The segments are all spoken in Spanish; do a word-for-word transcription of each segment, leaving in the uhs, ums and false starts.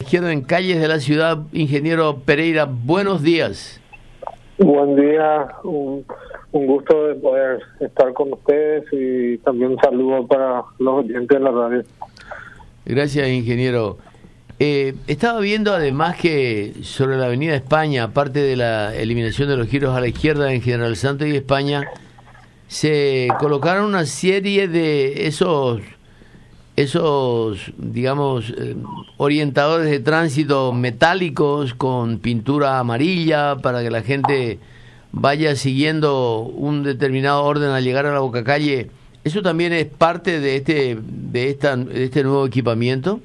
izquierda en calles de la ciudad. Ingeniero Pereira, buenos días. Buen día, un, un gusto de poder estar con ustedes y también un saludo para los oyentes de la radio. Gracias, ingeniero. Eh, estaba viendo además que sobre la avenida España, aparte de la eliminación de los giros a la izquierda en General Santos y España, se colocaron una serie de esos, esos digamos, eh, orientadores de tránsito metálicos con pintura amarilla para que la gente vaya siguiendo un determinado orden al llegar a la Bocacalle. ¿Eso también es parte de este, de esta, de este nuevo equipamiento?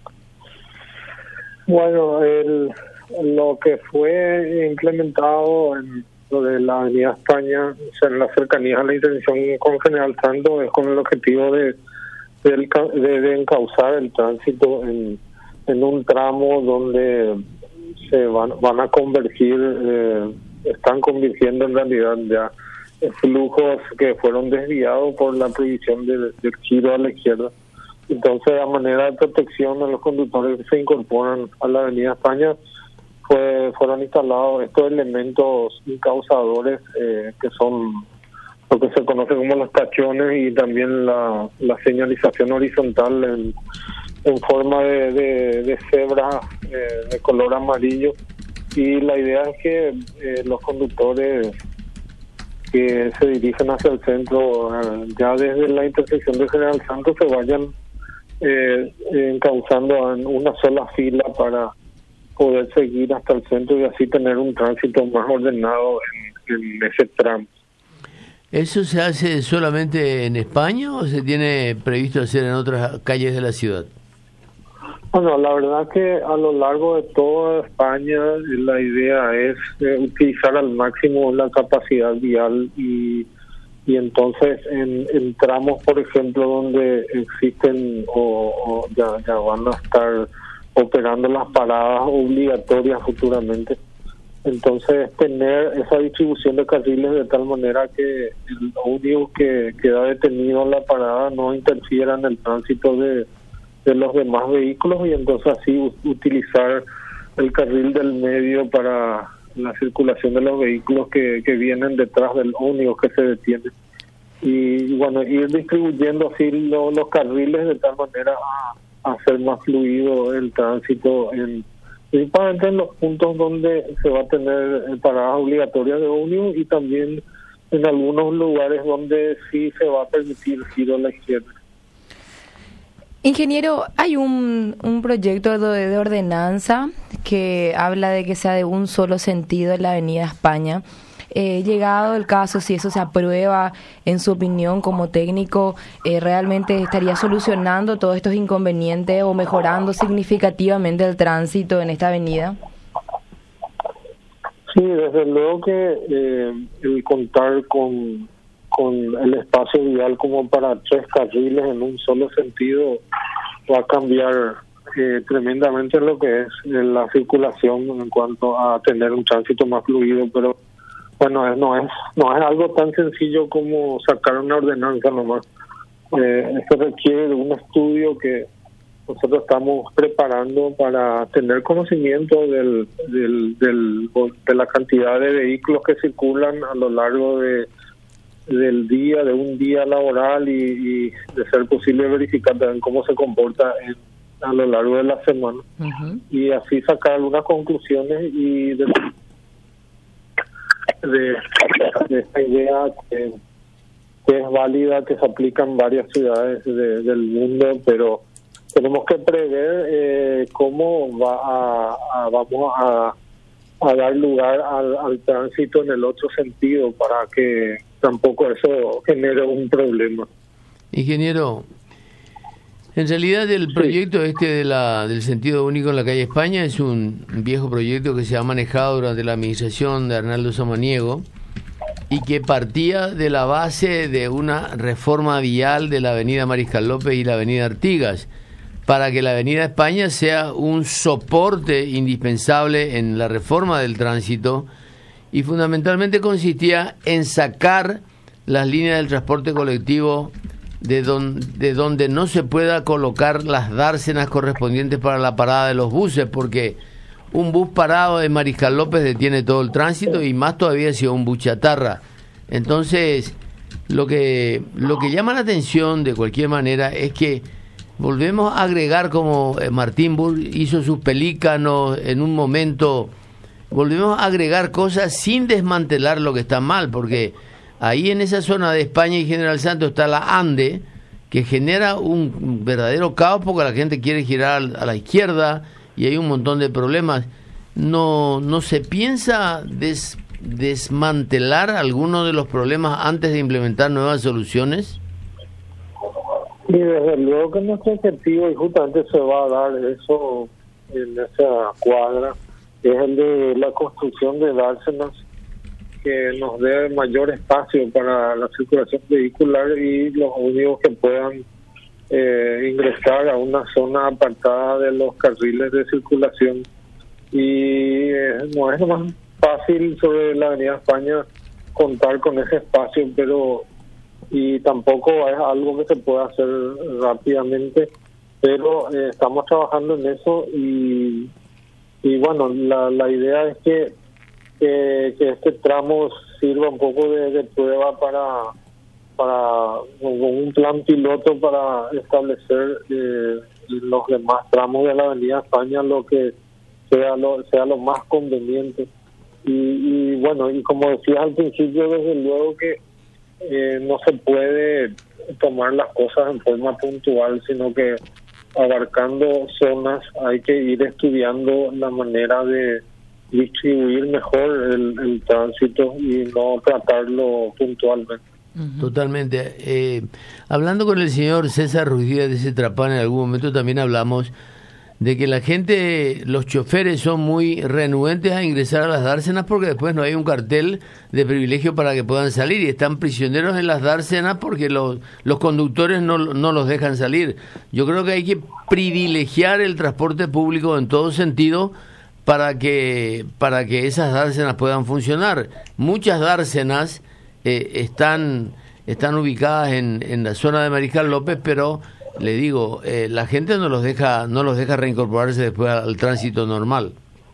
Bueno, el, lo que fue implementado en lo de la avenida España, o sea, en las cercanías a la intersección con General Santos, es con el objetivo de, de, de, de encauzar el tránsito en, en un tramo donde se van, van a convergir, eh, están convirtiendo en realidad ya flujos que fueron desviados por la prohibición del, del giro a la izquierda. Entonces, a manera de protección a los conductores que se incorporan a la avenida España, fue, fueron instalados estos elementos incausadores eh, que son lo que se conoce como los tachones y también la, la señalización horizontal en, en forma de, de, de cebra eh, de color amarillo. Y la idea es que eh, los conductores que se dirigen hacia el centro, eh, ya desde la intersección de General Santos, se vayan Eh, encauzando en una sola fila para poder seguir hasta el centro y así tener un tránsito más ordenado en, en ese tramo. ¿Eso se hace solamente en España o se tiene previsto hacer en otras calles de la ciudad? Bueno, la verdad que a lo largo de toda España la idea es eh, utilizar al máximo la capacidad vial y y entonces en, en tramos, por ejemplo, donde existen o, o ya, ya van a estar operando las paradas obligatorias futuramente, entonces tener esa distribución de carriles de tal manera que el ómnibus que queda detenido en la parada no interfiera en el tránsito de, de los demás vehículos y entonces así u- utilizar el carril del medio para la circulación de los vehículos que, que vienen detrás del ómnibus que se detiene. Y bueno, ir distribuyendo así lo, los carriles de tal manera a, a hacer más fluido el tránsito, en, principalmente en los puntos donde se va a tener paradas obligatorias de ómnibus y también en algunos lugares donde sí se va a permitir giro a la izquierda. Ingeniero, hay un, un proyecto de, de ordenanza que habla de que sea de un solo sentido en la avenida España. Eh, llegado el caso, si eso se aprueba, en su opinión como técnico, eh, ¿realmente estaría solucionando todos estos inconvenientes o mejorando significativamente el tránsito en esta avenida? Sí, desde luego que eh, el contar con con el espacio vial como para tres carriles en un solo sentido va a cambiar eh, tremendamente lo que es eh, la circulación en cuanto a tener un tránsito más fluido, pero bueno, no es no es algo tan sencillo como sacar una ordenanza nomás. Eh, esto requiere de un estudio que nosotros estamos preparando para tener conocimiento del, del, del de la cantidad de vehículos que circulan a lo largo de del día, de un día laboral y, y de ser posible verificar también cómo se comporta en, a lo largo de la semana. Uh-huh. Y así sacar algunas conclusiones y de, de, de esta idea que, que es válida, que se aplica en varias ciudades de, del mundo, pero tenemos que prever eh, cómo va a, a vamos a, a dar lugar al, al tránsito en el otro sentido para que tampoco eso genere un problema. Ingeniero, en realidad el proyecto sí. este de la del sentido único en la calle España es un viejo proyecto que se ha manejado durante la administración de Arnaldo Samaniego y que partía de la base de una reforma vial de la avenida Mariscal López y la avenida Artigas, para que la avenida España sea un soporte indispensable en la reforma del tránsito, y fundamentalmente consistía en sacar las líneas del transporte colectivo de, don, de donde no se pueda colocar las dársenas correspondientes para la parada de los buses, porque un bus parado de Mariscal López detiene todo el tránsito, y más todavía si es un bus chatarra. Entonces, lo que, lo que llama la atención de cualquier manera es que volvemos a agregar, como Martín Burr hizo sus pelícanos en un momento, volvemos a agregar cosas sin desmantelar lo que está mal, porque ahí en esa zona de España y General Santos está la Ande, que genera un verdadero caos porque la gente quiere girar a la izquierda y hay un montón de problemas. ¿No, no se piensa des, desmantelar algunos de los problemas antes de implementar nuevas soluciones? Y desde luego que nuestro objetivo, y justamente se va a dar eso en esa cuadra, es el de la construcción de dársenas que nos dé mayor espacio para la circulación vehicular y los únicos que puedan eh, ingresar a una zona apartada de los carriles de circulación. Y eh, no es más fácil sobre la Avenida España contar con ese espacio, pero y tampoco es algo que se pueda hacer rápidamente, pero eh, estamos trabajando en eso y y bueno, la, la idea es que, que que este tramo sirva un poco de, de prueba para para un plan piloto para establecer eh, los demás tramos de la Avenida España lo que sea lo sea lo más conveniente. Y, y bueno, y como decías al principio, desde luego que eh, no se puede tomar las cosas en forma puntual, sino que abarcando zonas hay que ir estudiando la manera de distribuir mejor el, el tránsito y no tratarlo puntualmente. Totalmente. Eh, hablando con el señor César Ruiz Díaz de ese Trapán, en algún momento también hablamos de que la gente, los choferes son muy renuentes a ingresar a las dársenas porque después no hay un cartel de privilegio para que puedan salir y están prisioneros en las dársenas porque los, los conductores no, no los dejan salir. Yo creo que hay que privilegiar el transporte público en todo sentido para que, para que esas dársenas puedan funcionar. Muchas dársenas eh, están, están ubicadas en, en la zona de Mariscal López, pero le digo, eh, la gente no los deja no los deja reincorporarse después al tránsito normal.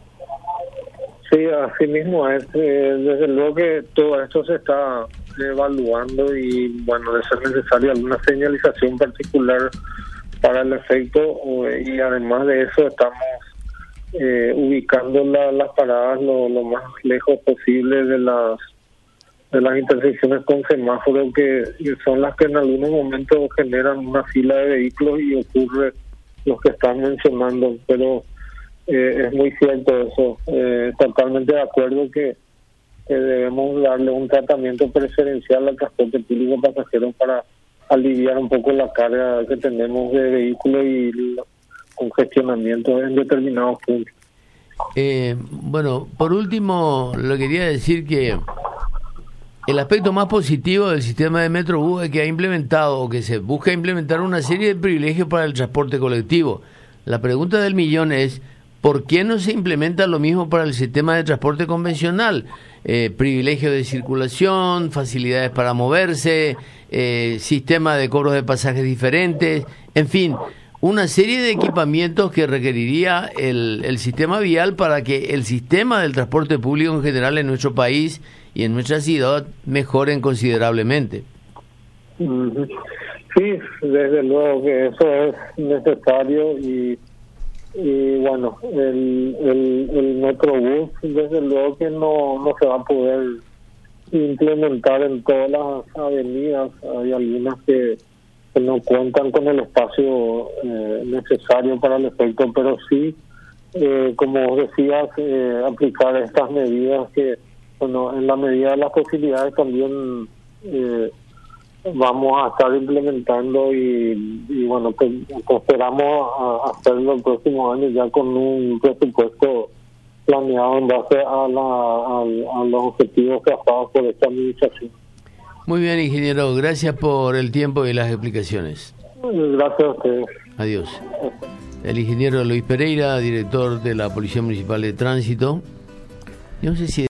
Sí, así mismo es. Eh, desde luego que todo esto se está evaluando y, bueno, de ser necesaria alguna señalización particular para el efecto, eh, y además de eso estamos eh, ubicando la, las paradas lo, lo más lejos posible de las de las intersecciones con semáforos, que son las que en algunos momentos generan una fila de vehículos y ocurre lo que están mencionando, pero eh, es muy cierto eso. Eh, totalmente de acuerdo que, que debemos darle un tratamiento preferencial al transporte público pasajero para aliviar un poco la carga que tenemos de vehículos y los congestionamientos en determinados puntos. Eh, bueno, por último, le quería decir que el aspecto más positivo del sistema de Metrobús es que ha implementado o que se busca implementar una serie de privilegios para el transporte colectivo. La pregunta del millón es, ¿por qué no se implementa lo mismo para el sistema de transporte convencional? Eh, privilegio de circulación, facilidades para moverse, eh, sistema de cobros de pasajes diferentes, en fin, una serie de equipamientos que requeriría el, el sistema vial para que el sistema del transporte público en general en nuestro país y en nuestra ciudad mejoren considerablemente. Sí, desde luego que eso es necesario y, y bueno, el, el, el Metrobús desde luego que no, no se va a poder implementar en todas las avenidas. Hay algunas que, que no cuentan con el espacio eh, necesario para el efecto, pero sí, eh, como decías, eh, aplicar estas medidas que, bueno, en la medida de las posibilidades también eh, vamos a estar implementando y, y bueno, pues, pues esperamos a hacerlo el próximo año ya con un presupuesto planeado en base a, la, a, a los objetivos trazados por esta administración. Muy bien, ingeniero, gracias por el tiempo y las explicaciones. Gracias a ustedes. Adiós. El ingeniero Luis Pereira, director de la Policía Municipal de Tránsito. Yo no sé si